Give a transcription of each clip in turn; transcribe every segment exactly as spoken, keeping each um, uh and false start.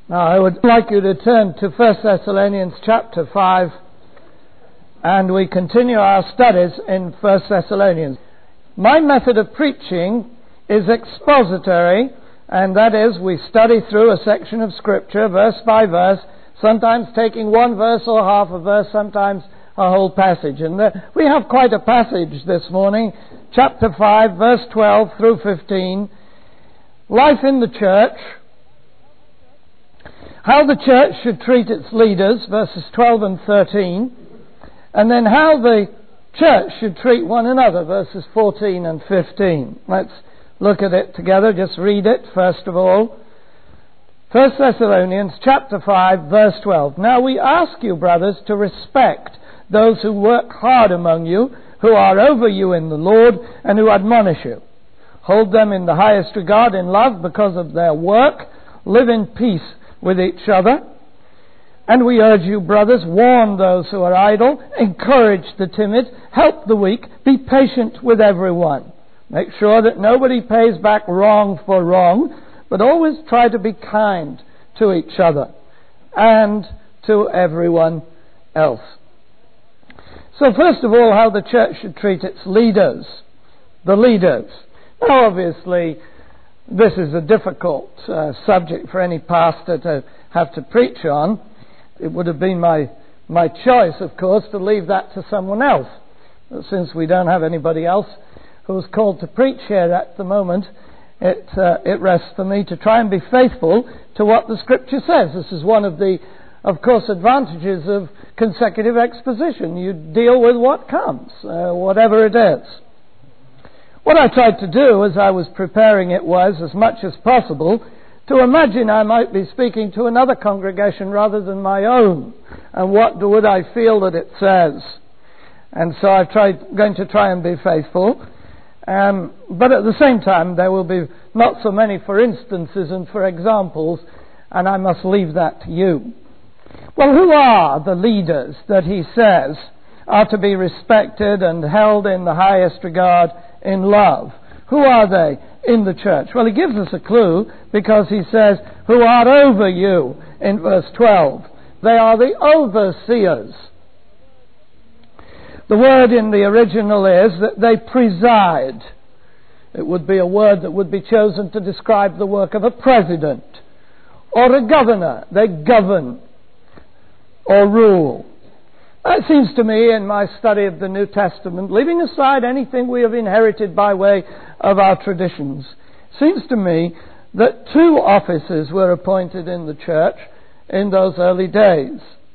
Now, I would like you to turn to First Thessalonians chapter five, and we continue our studies in First Thessalonians. My method of preaching is expository, and that is, we study through a section of Scripture, verse by verse, sometimes taking one verse or half a verse, sometimes a whole passage. And uh, we have quite a passage this morning, chapter five, verse twelve through fifteen, life in the church, how the church should treat its leaders, verses twelve and thirteen, and then how the church should treat one another, verses fourteen and fifteen. Let's look at it together, just read it first of all. First Thessalonians chapter five, verse twelve. Now we ask you, brothers, to respect those who work hard among you, who are over you in the Lord, and who admonish you. Hold them in the highest regard in love because of their work. Live in peace with each other. And we urge you, brothers, warn those who are idle, encourage the timid, help the weak, be patient with everyone. Make sure that nobody pays back wrong for wrong, but always try to be kind to each other and to everyone else. So first of all, how the church should treat its leaders. The leaders. Now obviously, this is a difficult uh, subject for any pastor to have to preach on. It would have been my my choice, of course, to leave that to someone else. But since we don't have anybody else who's called to preach here at the moment, it uh, it rests for me to try and be faithful to what the Scripture says. This is one of the, of course, advantages of consecutive exposition. You deal with what comes, uh, whatever it is. What I tried to do as I was preparing it was, as much as possible, to imagine I might be speaking to another congregation rather than my own. And what would I feel that it says? And so I've tried, going to try and be faithful. Um, but at the same time, there will be not so many for instances and for examples, and I must leave that to you. Well, who are the leaders that he says are to be respected and held in the highest regard in love? Who are they in the church? Well, he gives us a clue because he says, who are over you in verse twelve. They are the overseers. The word in the original is that they preside. It would be a word that would be chosen to describe the work of a president or a governor. They govern or rule. It seems to me, in my study of the New Testament, leaving aside anything we have inherited by way of our traditions, seems to me that two offices were appointed in the church in those early days.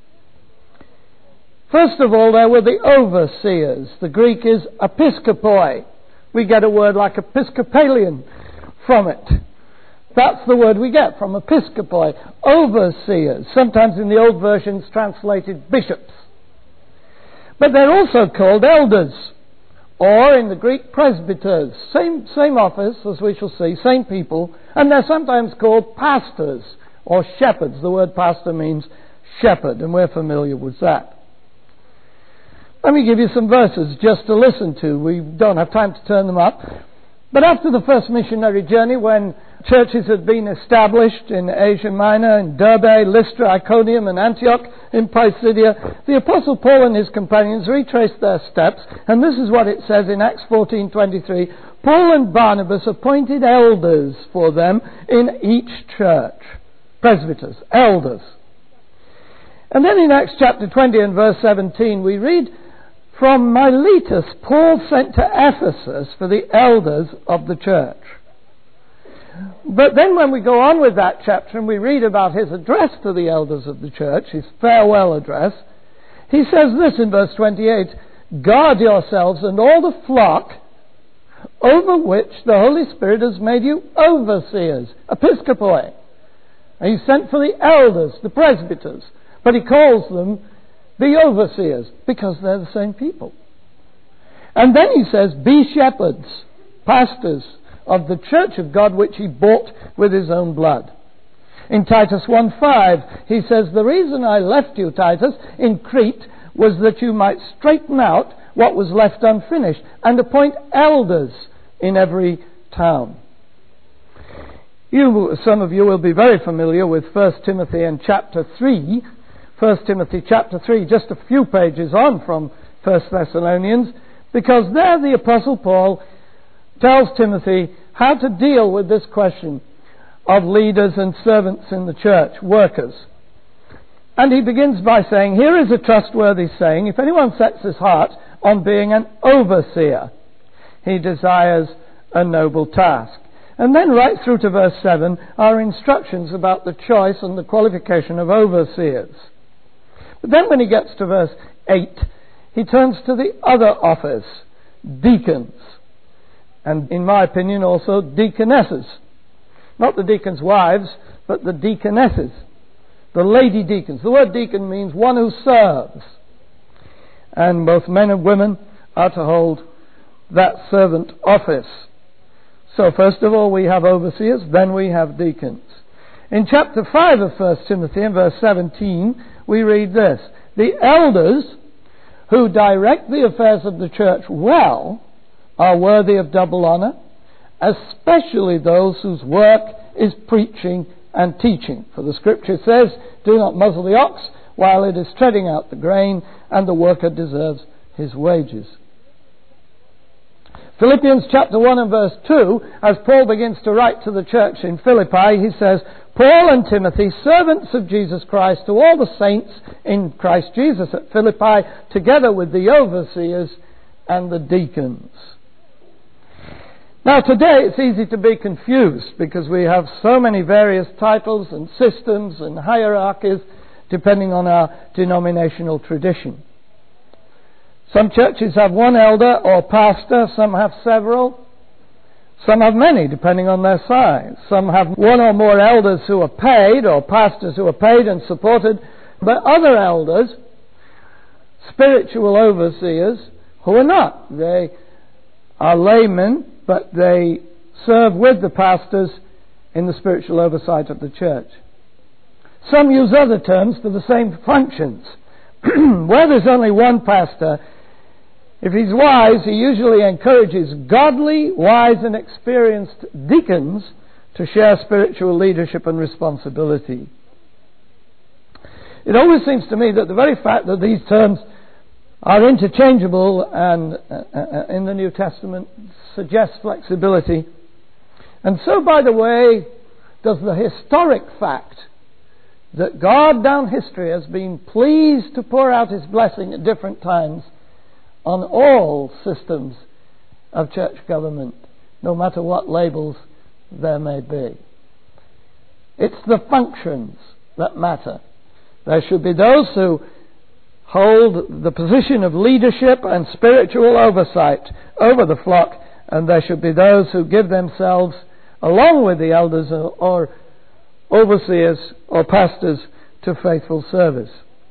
First of all, there were the overseers. The Greek is episkopoi. We get a word like Episcopalian from it. That's the word we get from episkopoi. Overseers. Sometimes in the old versions translated bishops. But they're also called elders, or in the Greek, presbyters. Same, same office, as we shall see, same people, and they're sometimes called pastors or shepherds. The word pastor means shepherd, and we're familiar with that. Let me give you some verses just to listen to. We don't have time to turn them up. But after the first missionary journey, when churches had been established in Asia Minor, in Derbe, Lystra, Iconium and Antioch, in Pisidia, the Apostle Paul and his companions retraced their steps, and this is what it says in Acts fourteen twenty-three. Paul and Barnabas appointed elders for them in each church. Presbyters, elders. And then in Acts chapter twenty and verse seventeen, we read, from Miletus, Paul sent to Ephesus for the elders of the church. But then when we go on with that chapter and we read about his address to the elders of the church, his farewell address, he says this in verse twenty-eight, guard yourselves and all the flock over which the Holy Spirit has made you overseers, episkopoi. And he sent for the elders, the presbyters, but he calls them the overseers because they're the same people. And then he says, be shepherds, pastors of the church of God which he bought with his own blood. In Titus one five, he says, the reason I left you, Titus, in Crete was that you might straighten out what was left unfinished and appoint elders in every town. You, some of you will be very familiar with First Timothy and chapter three. First Timothy chapter three, just a few pages on from First Thessalonians, because there the Apostle Paul tells Timothy how to deal with this question of leaders and servants in the church, workers. And he begins by saying, here is a trustworthy saying, if anyone sets his heart on being an overseer, he desires a noble task. And then right through to verse seven are instructions about the choice and the qualification of overseers. But then when he gets to verse eight, he turns to the other office, deacons. And in my opinion also deaconesses. Not the deacons' wives, but the deaconesses. The lady deacons. The word deacon means one who serves. And both men and women are to hold that servant office. So first of all we have overseers, then we have deacons. In chapter five of First Timothy, in verse seventeen, we read this: the elders who direct the affairs of the church well are worthy of double honour, especially those whose work is preaching and teaching. For the scripture says, do not muzzle the ox while it is treading out the grain, and the worker deserves his wages. Philippians chapter one and verse two, as Paul begins to write to the church in Philippi, he says, Paul and Timothy, servants of Jesus Christ, to all the saints in Christ Jesus at Philippi, together with the overseers and the deacons. Now today it's easy to be confused because we have so many various titles and systems and hierarchies depending on our denominational tradition. Some churches have one elder or pastor, some have several, some have many depending on their size. Some have one or more elders who are paid, or pastors who are paid and supported, but other elders, spiritual overseers, who are not. They are laymen, but they serve with the pastors in the spiritual oversight of the church. Some use other terms for the same functions. Where there's only one pastor, if he's wise, he usually encourages godly, wise and experienced deacons to share spiritual leadership and responsibility. It always seems to me that the very fact that these terms are interchangeable and uh, in the New Testament suggests flexibility. And so, by the way, does the historic fact that God down history has been pleased to pour out his blessing at different times on all systems of church government, no matter what labels there may be. It's the functions that matter. There should be those who hold the position of leadership and spiritual oversight over the flock, and there should be those who give themselves, along with the elders or, or overseers or pastors, to faithful service.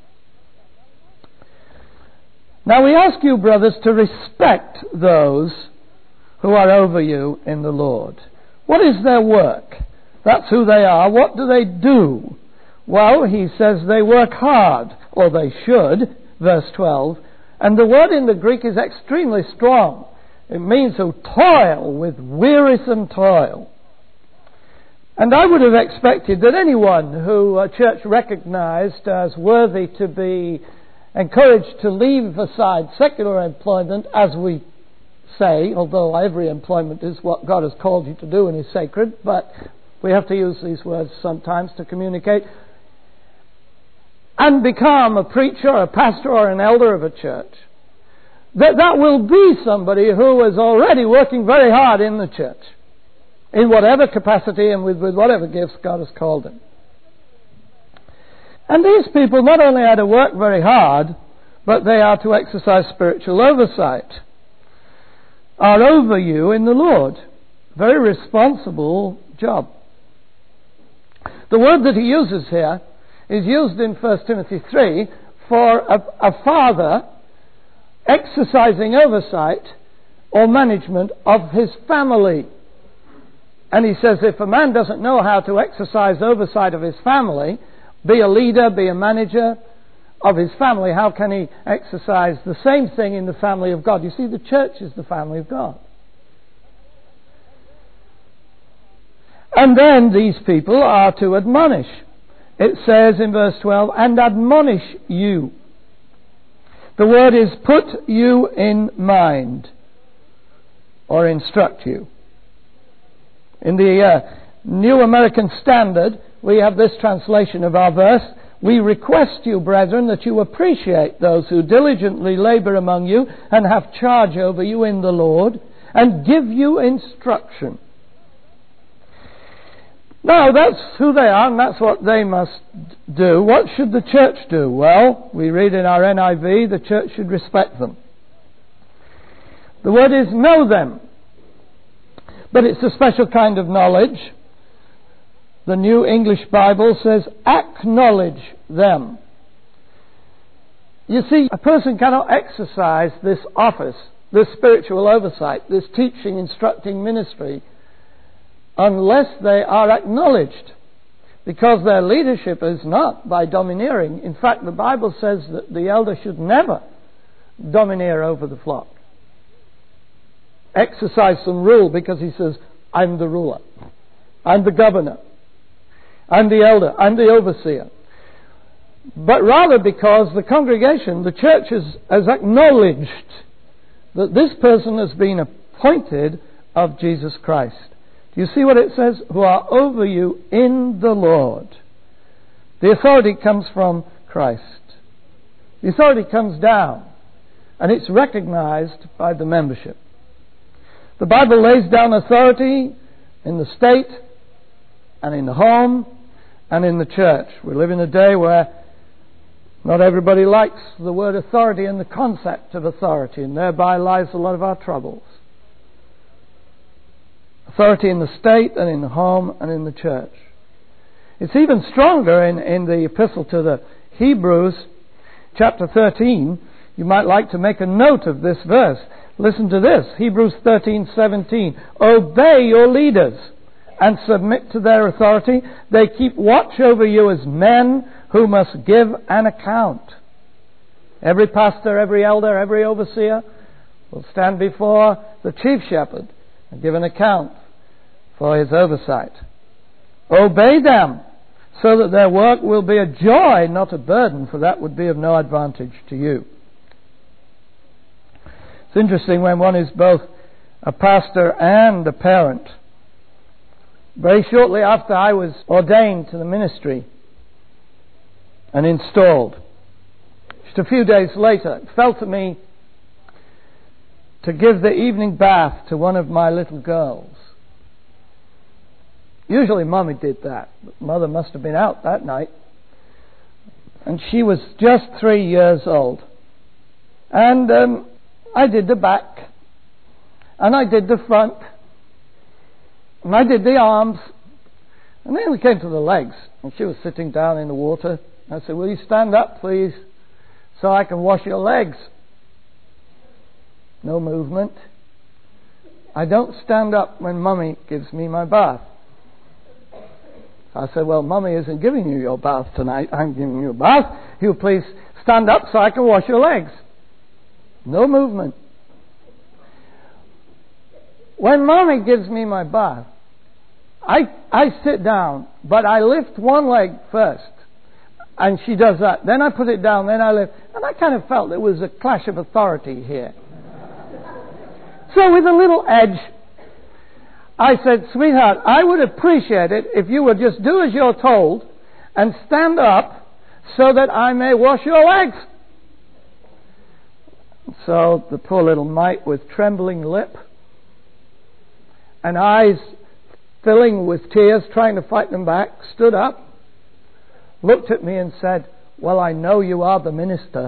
Now we ask you, brothers, to respect those who are over you in the Lord. What is their work? That's who they are. What do they do? Well, he says they work hard, or they should, verse twelve. And the word in the Greek is extremely strong. It means to toil with wearisome toil. And I would have expected that anyone who a church recognized as worthy to be encouraged to leave aside secular employment, as we say, although every employment is what God has called you to do and is sacred, but we have to use these words sometimes to communicate, and become a preacher, a pastor, or an elder of a church, that that will be somebody who is already working very hard in the church, in whatever capacity and with, with whatever gifts God has called them. And these people not only are to work very hard, but they are to exercise spiritual oversight, are over you in the Lord. Very responsible job. The word that he uses here is used in First Timothy three for a, a father exercising oversight or management of his family. And he says if a man doesn't know how to exercise oversight of his family, be a leader, be a manager of his family, how can he exercise the same thing in the family of God? You see, the church is the family of God. And then these people are to admonish. It says in verse twelve, and admonish you. The word is put you in mind, or instruct you. In the uh, New American Standard, we have this translation of our verse: we request you, brethren, that you appreciate those who diligently labor among you and have charge over you in the Lord, and give you instruction. Now, that's who they are, and that's what they must do. What should the church do? Well, we read in our N I V, the church should respect them. The word is know them. But it's a special kind of knowledge. The New English Bible says acknowledge them. You see, a person cannot exercise this office, this spiritual oversight, this teaching, instructing ministry, unless they are acknowledged, because their leadership is not by domineering. In fact, the Bible says that the elder should never domineer over the flock, exercise some rule, because he says, I'm the ruler, I'm the governor, I'm the elder, I'm the overseer. But rather because the congregation, the church, has, has acknowledged that this person has been appointed of Jesus Christ. Do you see what it says? Who are over you in the Lord. The authority comes from Christ. The authority comes down, and it's recognized by the membership. The Bible lays down authority in the state, and in the home, and in the church. We live in a day where not everybody likes the word authority and the concept of authority, and thereby lies a lot of our troubles. Authority in the state and in the home and in the church. It's even stronger in, in the epistle to the Hebrews, chapter thirteen. You might like to make a note of this verse. Listen to this, Hebrews thirteen seventeen. Obey your leaders and submit to their authority. They keep watch over you as men who must give an account. Every pastor, every elder, every overseer will stand before the chief shepherd and give an account for his oversight. Obey them, so that their work will be a joy, not a burden, for that would be of no advantage to you. It's interesting when one is both a pastor and a parent. Very shortly after I was ordained to the ministry and installed, just a few days later, it fell to me to give the evening bath to one of my little girls. Usually Mummy did that, but Mother must have been out that night. And she was just three years old. And um, I did the back, and I did the front, and I did the arms, and then we came to the legs, and she was sitting down in the water. I said, will you stand up, please, so I can wash your legs? No movement. I don't stand up when Mummy gives me my bath. I said, well, Mummy isn't giving you your bath tonight. I'm giving you a bath. You please stand up so I can wash your legs. No movement. When Mummy gives me my bath, I, I sit down, but I lift one leg first. And she does that. Then I put it down, then I lift. And I kind of felt there was a clash of authority here. So with a little edge, I said, sweetheart, I would appreciate it if you would just do as you're told and stand up so that I may wash your legs. So the poor little mite with trembling lip and eyes filling with tears, trying to fight them back, stood up, looked at me and said, well, I know you are the minister.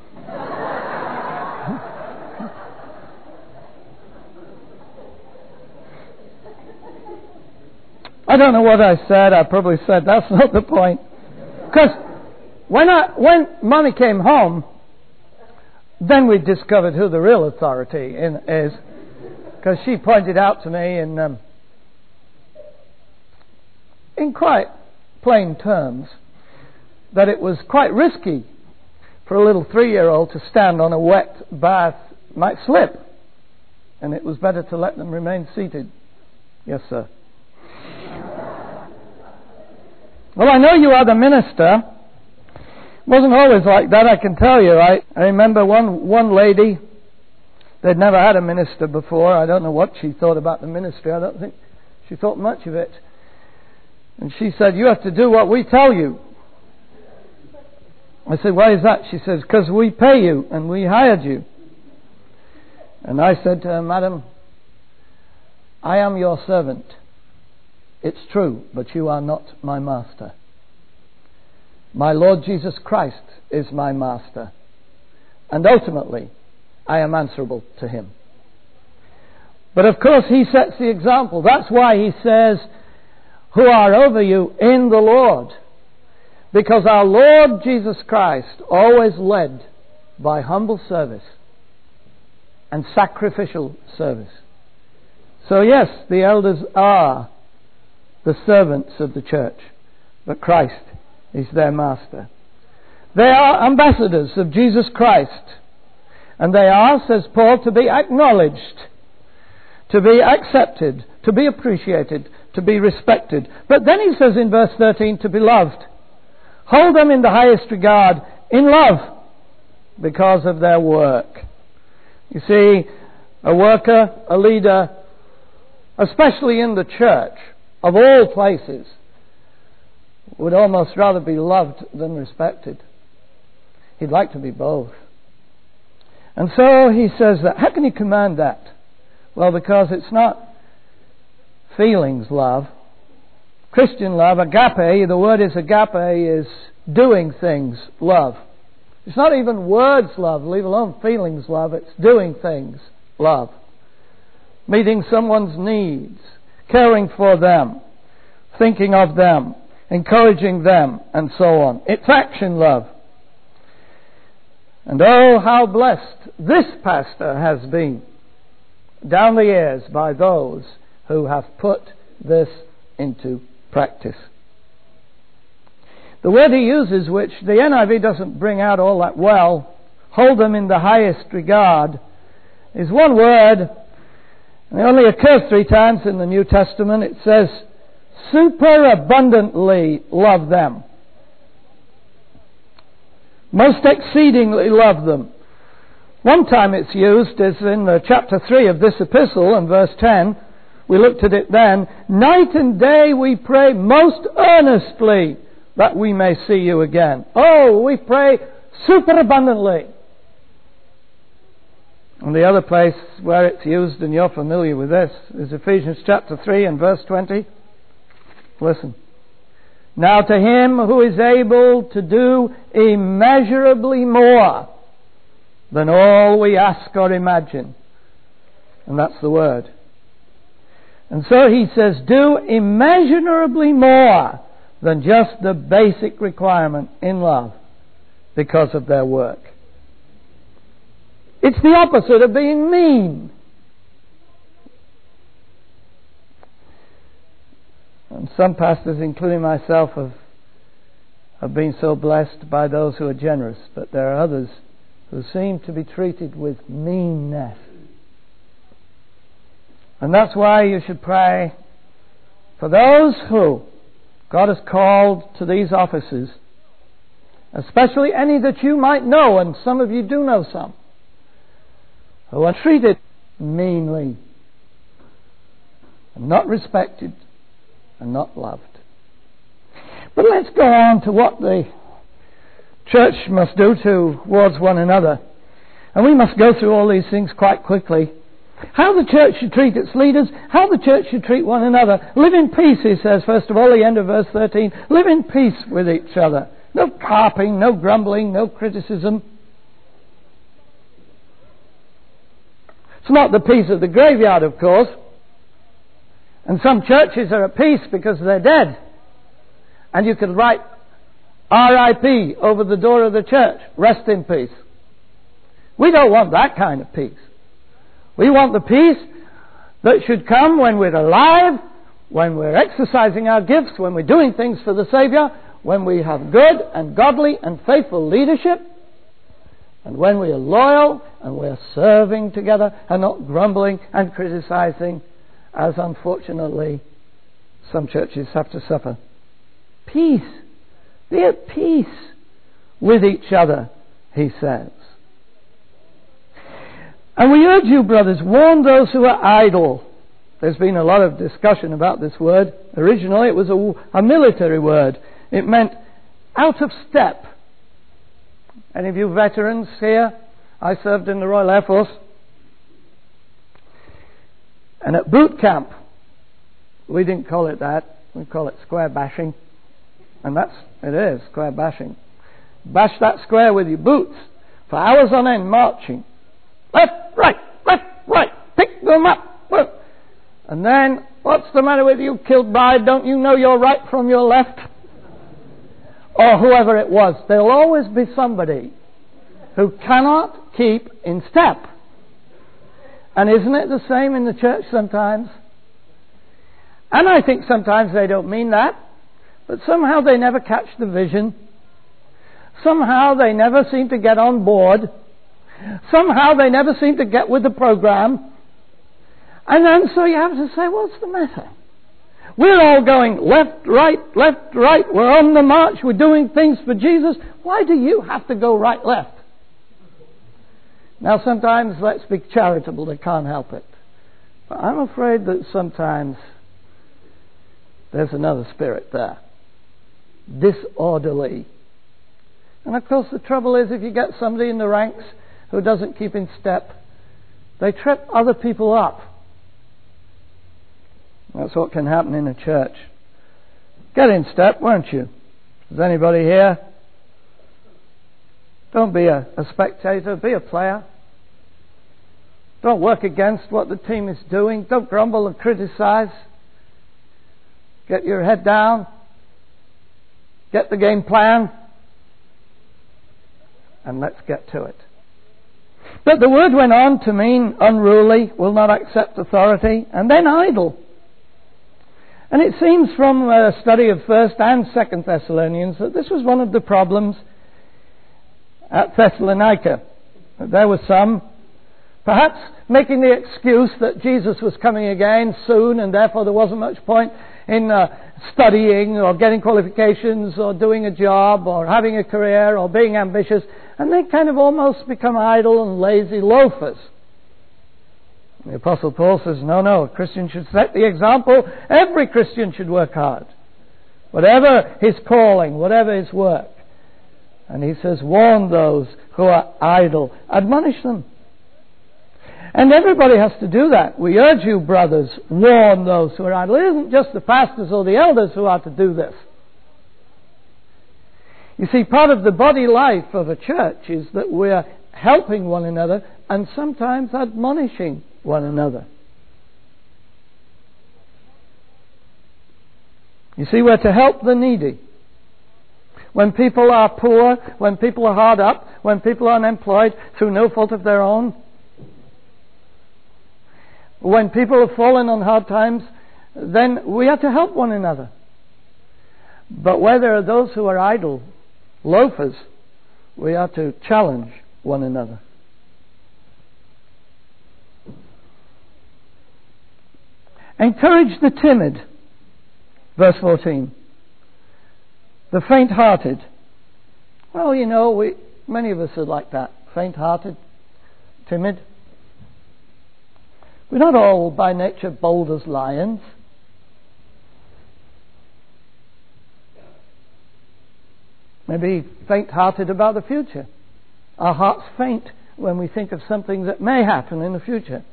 I don't know what I said. I probably said, that's not the point. Because when I, when Mummy came home, then we discovered who the real authority in, is. Because she pointed out to me in, um, in quite plain terms that it was quite risky for a little three-year-old to stand on a wet bath, might slip. And it was better to let them remain seated. Yes, sir. Well, I know you are the minister. It wasn't always like that, I can tell you. I, I remember one, one lady, they'd never had a minister before. I don't know what she thought about the ministry. I don't think she thought much of it. And she said, you have to do what we tell you. I said, why is that? She says, because we pay you and we hired you. And I said to her, Madam, I am your servant. It's true, but you are not my master. My Lord Jesus Christ is my master. And ultimately, I am answerable to him. But of course, he sets the example. That's why he says, who are over you in the Lord. Because our Lord Jesus Christ always led by humble service and sacrificial service. So yes, the elders are the servants of the church, but Christ is their master. They are ambassadors of Jesus Christ, and they are, says Paul, to be acknowledged, to be accepted, to be appreciated, to be respected. But then he says in verse thirteen, to be loved. Hold them in the highest regard, in love, because of their work. You see, a worker, a leader, especially in the church, of all places, would almost rather be loved than respected. He'd like to be both. And so he says that. How can he command that? Well, because it's not feelings love. Christian love, agape, the word is agape, is doing things love. It's not even words love, leave alone feelings love, it's doing things love. Meeting someone's needs, caring for them, thinking of them, encouraging them, and so on. It's action love. And oh, how blessed this pastor has been down the years by those who have put this into practice. The word he uses, which the N I V doesn't bring out all that well, hold them in the highest regard, is one word, and it only occurs three times in the New Testament. It says, superabundantly love them. Most exceedingly love them. One time it's used is in the chapter three of this epistle and verse ten. We looked at it then. Night and day we pray most earnestly that we may see you again. Oh, we pray superabundantly. And the other place where it's used, and you're familiar with this, is Ephesians chapter three and verse twenty. Listen. Now to him who is able to do immeasurably more than all we ask or imagine. And that's the word. And so he says, do immeasurably more than just the basic requirement in love because of their work. It's the opposite of being mean. And some pastors, including myself, have, have been so blessed by those who are generous, but there are others who seem to be treated with meanness. And that's why you should pray for those who God has called to these offices, especially any that you might know, and some of you do know some, who are treated meanly, and not respected, and not loved. But let's go on to what the church must do towards one another. And we must go through all these things quite quickly. How the church should treat its leaders, how the church should treat one another. Live in peace, he says, first of all, the end of verse thirteen. Live in peace with each other. No carping, no grumbling, no criticism. It's not the peace of the graveyard, of course. And some churches are at peace because they're dead. And you can write R I P over the door of the church. Rest in peace. We don't want that kind of peace. We want the peace that should come when we're alive, when we're exercising our gifts, when we're doing things for the Saviour, when we have good and godly and faithful leadership, and when we are loyal and we're serving together and not grumbling and criticizing, as unfortunately some churches have to suffer. Peace. Be at peace with each other, he says. And we urge you, brothers, warn those who are idle. There's been a lot of discussion about this word. Originally it was a, a military word. It meant out of step. Any of you veterans here? I served in the Royal Air Force. And at boot camp, we didn't call it that. We call it square bashing. And that's, it is, square bashing. Bash that square with your boots for hours on end, marching. Left, right, left, right. Pick them up. And then, what's the matter with you, Kilbride? Don't you know your right from your left? Or whoever it was. There'll always be somebody who cannot keep in step. And isn't it the same in the church sometimes? And I think sometimes they don't mean that. But somehow they never catch the vision. Somehow they never seem to get on board. Somehow they never seem to get with the program. And then so you have to say, what's the matter? We're all going left, right, left, right. We're on the march. We're doing things for Jesus. Why do you have to go right, left? Now sometimes, let's be charitable, they can't help it. But I'm afraid that sometimes there's another spirit there. Disorderly. And of course the trouble is, if you get somebody in the ranks who doesn't keep in step, they trip other people up. That's what can happen in a church. Get in step, won't you? Is anybody here? Don't be a, a spectator, be a player. Don't work against what the team is doing. Don't grumble and criticize. Get your head down. Get the game plan. And let's get to it. But the word went on to mean unruly, will not accept authority, and then idle. And it seems from a study of First and Second Thessalonians that this was one of the problems at Thessalonica. There were some, perhaps making the excuse that Jesus was coming again soon, and therefore there wasn't much point in uh, studying or getting qualifications or doing a job or having a career or being ambitious, and they kind of almost become idle and lazy loafers. The Apostle Paul says, no, no, a Christian should set the example. Every Christian should work hard. Whatever his calling, whatever his work. And he says, warn those who are idle. Admonish them. And everybody has to do that. We urge you, brothers, warn those who are idle. It isn't just the pastors or the elders who are to do this. You see, part of the body life of a church is that we're helping one another and sometimes admonishing one another. You see, we're to help the needy. When people are poor, when people are hard up, when people are unemployed through no fault of their own, when people have fallen on hard times, then we are to help one another. But where there are those who are idle, loafers, we are to challenge one another. Encourage the timid, verse fourteen. The faint-hearted. Well, you know, we many of us are like that. Faint-hearted, timid. We're not all by nature bold as lions. Maybe faint-hearted about the future. Our hearts faint when we think of something that may happen in the future.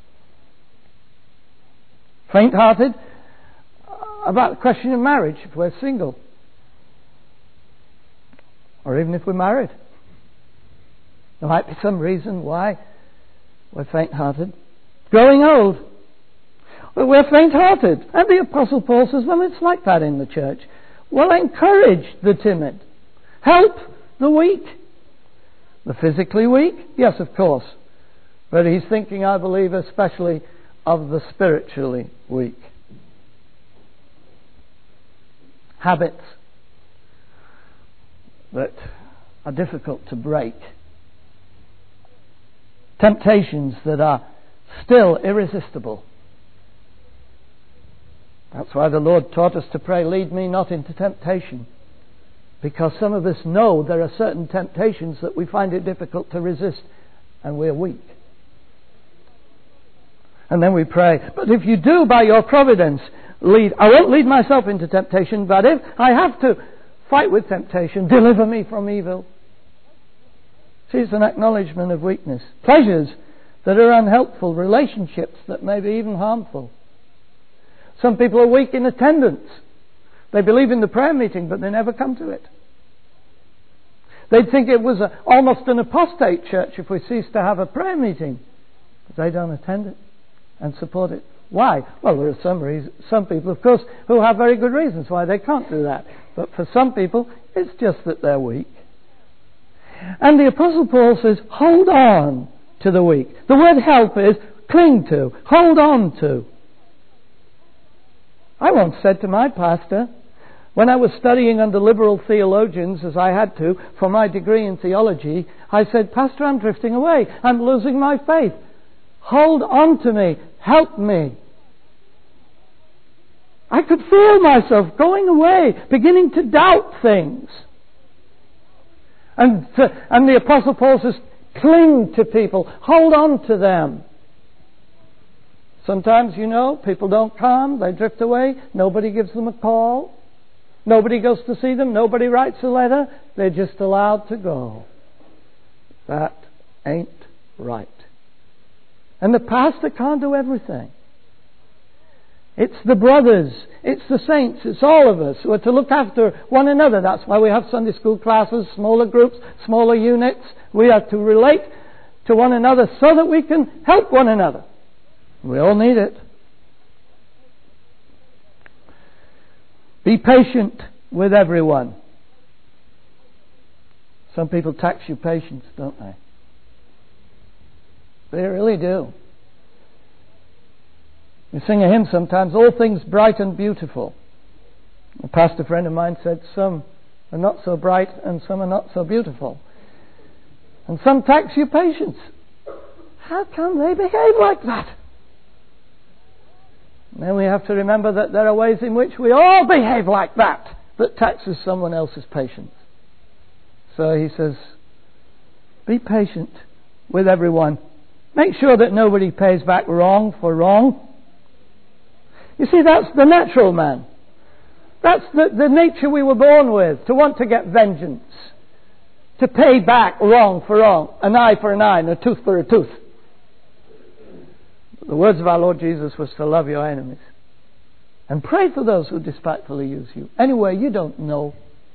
Faint-hearted about the question of marriage if we're single. Or even if we're married. There might be some reason why we're faint-hearted. Growing old. Well, we're faint-hearted. And the Apostle Paul says, well, it's like that in the church. Well, encourage the timid. Help the weak. The physically weak? Yes, of course. But he's thinking, I believe, especially of the spiritually weak. Habits that are difficult to break. Temptations that are still irresistible. That's why the Lord taught us to pray, lead me not into temptation. Because some of us know there are certain temptations that we find it difficult to resist, and we're weak. And then we pray, but if you do by your providence lead, I won't lead myself into temptation, but if I have to fight with temptation, deliver me from evil. See, it's an acknowledgement of weakness. Pleasures that are unhelpful, relationships that may be even harmful. Some people are weak in attendance. They believe in the prayer meeting, but they never come to it. They'd think it was a, almost an apostate church if we ceased to have a prayer meeting. But they don't attend it and support it. Why? Well, there are some reasons, some people, of course, who have very good reasons why they can't do that. But for some people, it's just that they're weak. And the Apostle Paul says, hold on to the weak. The word help is cling to, hold on to. I once said to my pastor, when I was studying under liberal theologians, as I had to, for my degree in theology, I said, Pastor, I'm drifting away. I'm losing my faith. Hold on to me. Help me. I could feel myself going away, beginning to doubt things. And, to, and the Apostle Paul says, cling to people. Hold on to them. Sometimes, you know, people don't come. They drift away. Nobody gives them a call. Nobody goes to see them. Nobody writes a letter. They're just allowed to go. That ain't right. And the pastor can't do everything. It's the brothers, it's the saints, it's all of us who are to look after one another. That's why we have Sunday school classes, smaller groups, smaller units. We are to relate to one another so that we can help one another. We all need it. Be patient with everyone. Some people tax your patience, don't they? They really do. We sing a hymn sometimes, all things bright and beautiful. A pastor friend of mine said, some are not so bright and some are not so beautiful. And some tax your patience. How can they behave like that? And then we have to remember that there are ways in which we all behave like that, that taxes someone else's patience. So he says, be patient with everyone. Make sure that nobody pays back wrong for wrong. You see, that's the natural man. That's the, the nature we were born with, to want to get vengeance, to pay back wrong for wrong, an eye for an eye and a tooth for a tooth. The words of our Lord Jesus was to love your enemies and pray for those who despitefully use you. Anyway, you don't know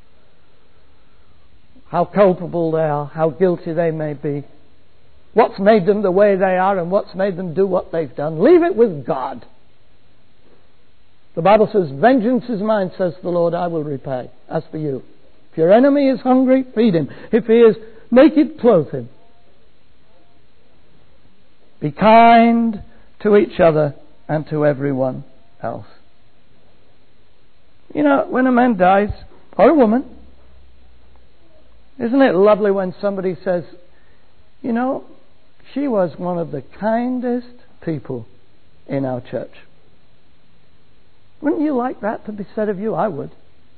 how culpable they are, how guilty they may be, what's made them the way they are and what's made them do what they've done. Leave it with God. The Bible says, vengeance is mine, says the Lord, I will repay. As for you, if your enemy is hungry, feed him. If he is naked, clothe him. Be kind to each other and to everyone else. You know, when a man dies, or a woman, isn't it lovely when somebody says, you know, she was one of the kindest people in our church. Wouldn't you like that to be said of you? I would.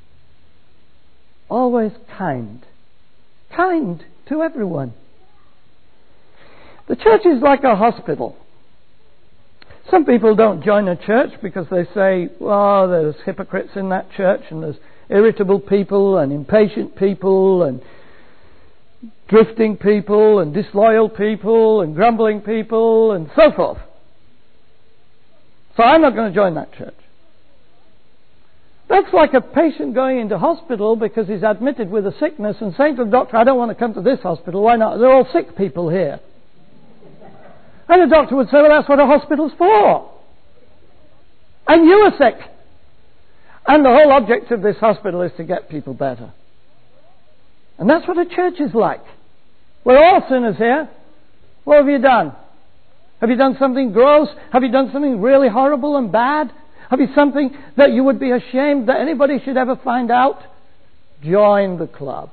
Always kind. Kind to everyone. The church is like a hospital. Some people don't join a church because they say, well, there's hypocrites in that church and there's irritable people and impatient people and drifting people and disloyal people and grumbling people and so forth. So I'm not going to join that church. That's like a patient going into hospital because he's admitted with a sickness and saying to the doctor, I don't want to come to this hospital. Why not? They're all sick people here. And the doctor would say, well, that's what a hospital's for. And you are sick. And the whole object of this hospital is to get people better. And that's what a church is like. We're all sinners here. What have you done? Have you done something gross? Have you done something really horrible and bad? Have you something that you would be ashamed that anybody should ever find out? Join the club.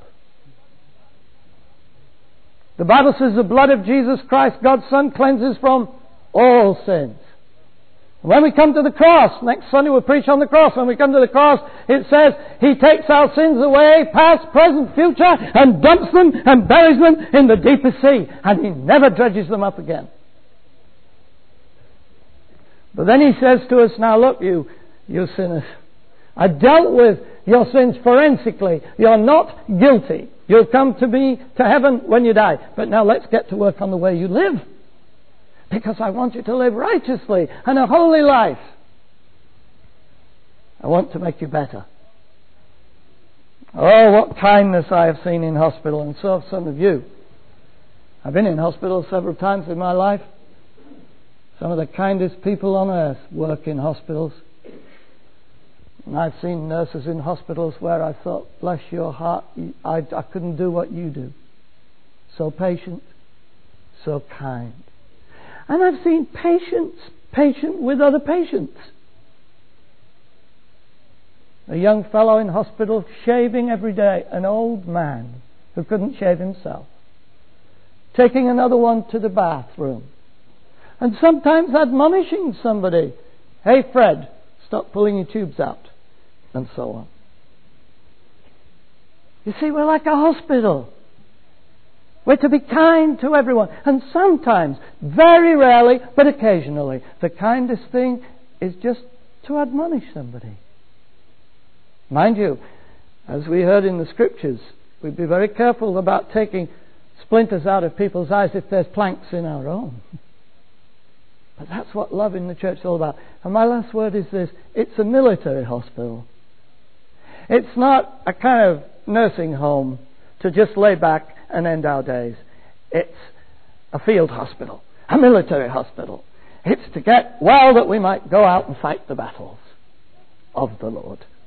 The Bible says the blood of Jesus Christ, God's Son, cleanses from all sins. When we come to the cross, next Sunday we'll preach on the cross. When we come to the cross, it says He takes our sins away, past, present, future, and dumps them and buries them in the deepest sea. And He never dredges them up again. But then He says to us, now look, you, you sinners, I dealt with your sins forensically. You're not guilty. You'll come to be to heaven when you die. But now let's get to work on the way you live. Because I want you to live righteously and a holy life. I want to make you better. Oh, what kindness I have seen in hospital, and so have some of you. I've been in hospital several times in my life. Some of the kindest people on earth work in hospitals. And I've seen nurses in hospitals where I thought, bless your heart, I, I couldn't do what you do. So patient, so kind. And I've seen patients, patient with other patients. A young fellow in hospital shaving every day, an old man who couldn't shave himself. Taking another one to the bathroom. And sometimes admonishing somebody, hey Fred, stop pulling your tubes out. And so on. You see, we're like a hospital. We're to be kind to everyone. And sometimes, very rarely, but occasionally, the kindest thing is just to admonish somebody. Mind you, as we heard in the Scriptures, we'd be very careful about taking splinters out of people's eyes if there's planks in our own. But that's what love in the church is all about. And my last word is this. It's a military hospital. It's not a kind of nursing home to just lay back and end our days. It's a field hospital, a military hospital. It's to get well that we might go out and fight the battles of the Lord.